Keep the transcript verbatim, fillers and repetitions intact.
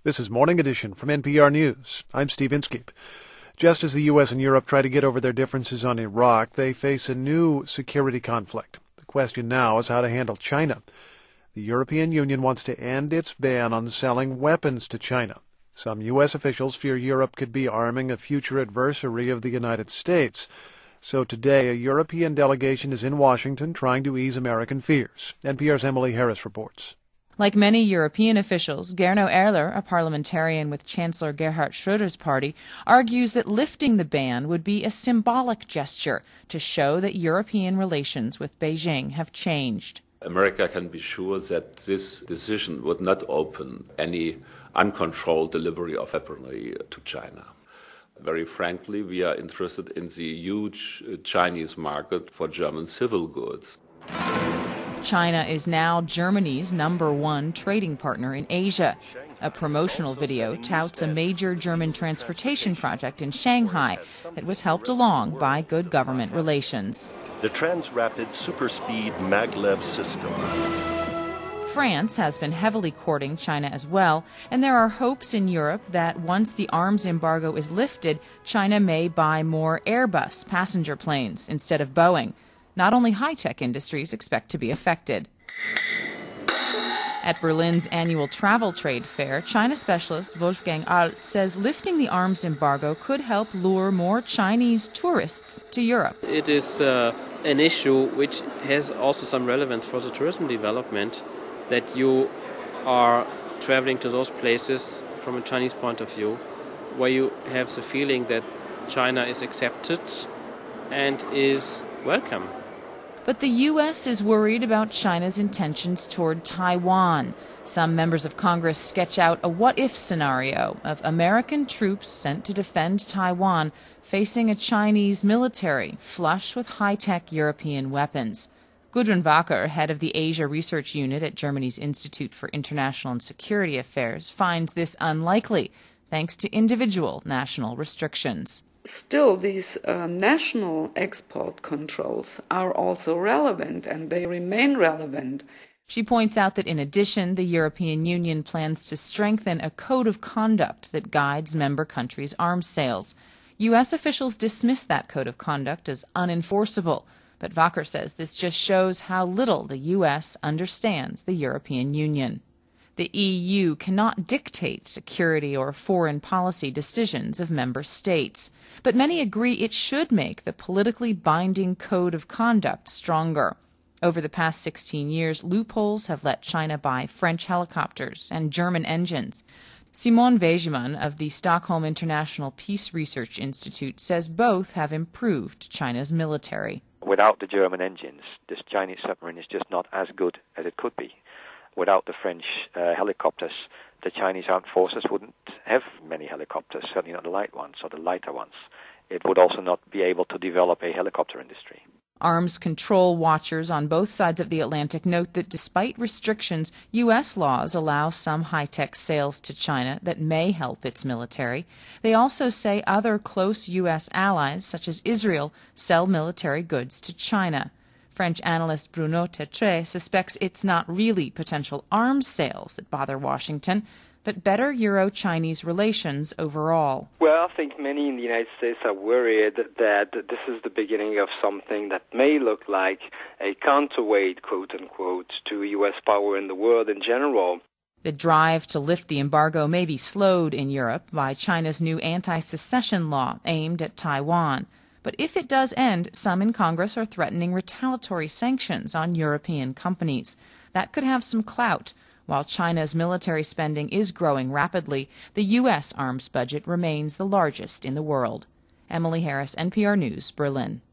This is Morning Edition from N P R News. I'm Steve Inskeep. Just as the U S and Europe try to get over their differences on Iraq, they face a new security conflict. The question now is how to handle China. The European Union wants to end its ban on selling weapons to China. Some U S officials fear Europe could be arming a future adversary of the United States. So today, a European delegation is in Washington trying to ease American fears. N P R's Emily Harris reports. Like many European officials, Gernot Erler, a parliamentarian with Chancellor Gerhard Schröder's party, argues that lifting the ban would be a symbolic gesture to show that European relations with Beijing have changed. America can be sure that this decision would not open any uncontrolled delivery of weaponry to China. Very frankly, we are interested in the huge Chinese market for German civil goods. China is now Germany's number one trading partner in Asia. A promotional video touts a major German transportation project in Shanghai that was helped along by good government relations. The Transrapid Superspeed Maglev system. France has been heavily courting China as well, and there are hopes in Europe that once the arms embargo is lifted, China may buy more Airbus passenger planes instead of Boeing. Not only high-tech industries expect to be affected. At Berlin's annual travel trade fair, China specialist Wolfgang Alt says lifting the arms embargo could help lure more Chinese tourists to Europe. It is uh, an issue which has also some relevance for the tourism development, that you are traveling to those places from a Chinese point of view, where you have the feeling that China is accepted and is welcome. But the U S is worried about China's intentions toward Taiwan. Some members of Congress sketch out a what-if scenario of American troops sent to defend Taiwan facing a Chinese military flush with high-tech European weapons. Gudrun Wacker, head of the Asia Research Unit at Germany's Institute for International and Security Affairs, finds this unlikely, thanks to individual national restrictions. Still, these uh, national export controls are also relevant, and they remain relevant. She points out that in addition, the European Union plans to strengthen a code of conduct that guides member countries' arms sales. U S officials dismiss that code of conduct as unenforceable, but Wacker says this just shows how little the U S understands the European Union. The E U cannot dictate security or foreign policy decisions of member states, but many agree it should make the politically binding code of conduct stronger. Over the past sixteen years, loopholes have let China buy French helicopters and German engines. Simon Wegemann of the Stockholm International Peace Research Institute says both have improved China's military. Without the German engines, this Chinese submarine is just not as good as it could be. Without the French uh, helicopters, the Chinese armed forces wouldn't have many helicopters, certainly not the light ones or the lighter ones. It would also not be able to develop a helicopter industry. Arms control watchers on both sides of the Atlantic note that despite restrictions, U S laws allow some high-tech sales to China that may help its military. They also say other close U S allies, such as Israel, sell military goods to China. French analyst Bruno Tetre suspects it's not really potential arms sales that bother Washington, but better Euro-Chinese relations overall. Well, I think many in the United States are worried that this is the beginning of something that may look like a counterweight, quote-unquote, to U S power in the world in general. The drive to lift the embargo may be slowed in Europe by China's new anti-secession law aimed at Taiwan. But if it does end, some in Congress are threatening retaliatory sanctions on European companies. That could have some clout. While China's military spending is growing rapidly, the U S arms budget remains the largest in the world. Emily Harris, N P R News, Berlin.